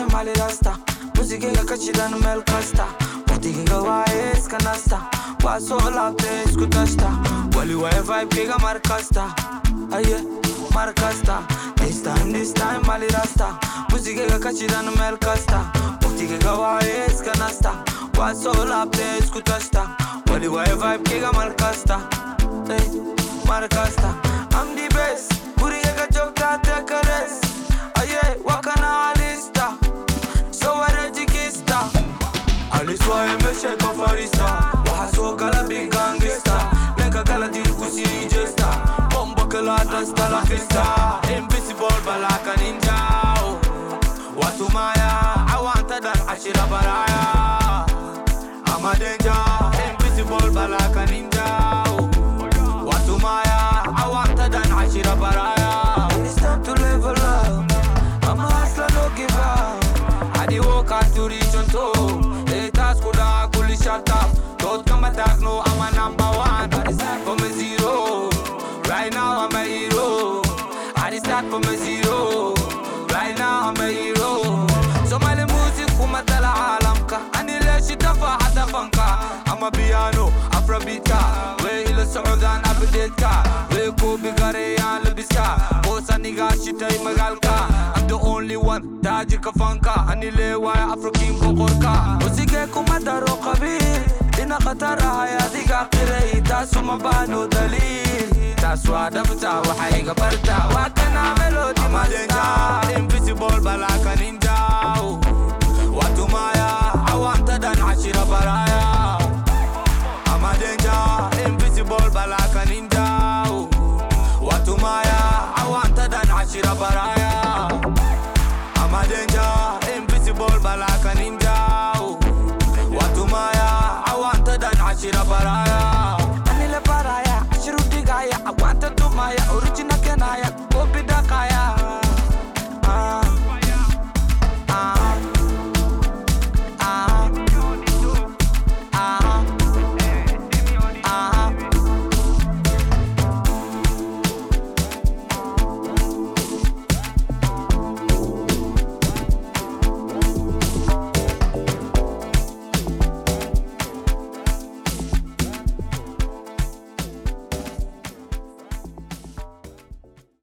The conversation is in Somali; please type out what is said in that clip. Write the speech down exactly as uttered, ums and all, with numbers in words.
time mali rasta. Music ga kachidan mel kasta. Poti ga wise kanasta. Paso la place kutasta. Wali wa vibe ga markasta. Aye, markasta. This time, this time mali rasta. Music ga kachidan mel kasta. Poti ga wise kanasta. Paso la place kutasta. Wali wa vibe ga markasta. Hey, markasta. I'm the best. Puri ga jokta take a rest. Aye, wakana alista. So warejikista. Aliswa emeshe kafarista. Wahaso kala big gangsta. Leka kala dirkusi jesta. Bomba kala dasta la fista. Invisible balaka ninja. Watu maya, I want that ashira baraya. I'm a danger. Invisible balaka ninja. Watu maya, I want that ashira baraya. It's time to level up. I'm a hustler, no give up. I did work hard to reach on top. They task could I could shut up. Don't come attack, no, I'm a number one. I start from a zero. Right now I'm a hero. I start from a zero. Right now I'm a hero. So my music kumatala alamka. Ani le shitafa hada fanka. I'm a piano, Afrobeat ka. We ila Saudan update ka. We ko bigare ya lebiska. Bosa niga shitai magalka. I'm the only one taji ka fanka. Ani le wa Afro King kokorka. Musike kumataro kabil. Ina katara hayati ka kirei. Tasu mabano dalil. Tasu adabta wa haiga barta. Wakana melody master. Invisible balaka ninja. Watu maya, I want that ashira baraya. I'm a danger, invisible balaka ninja. Watu maya, I want that ashira baraya.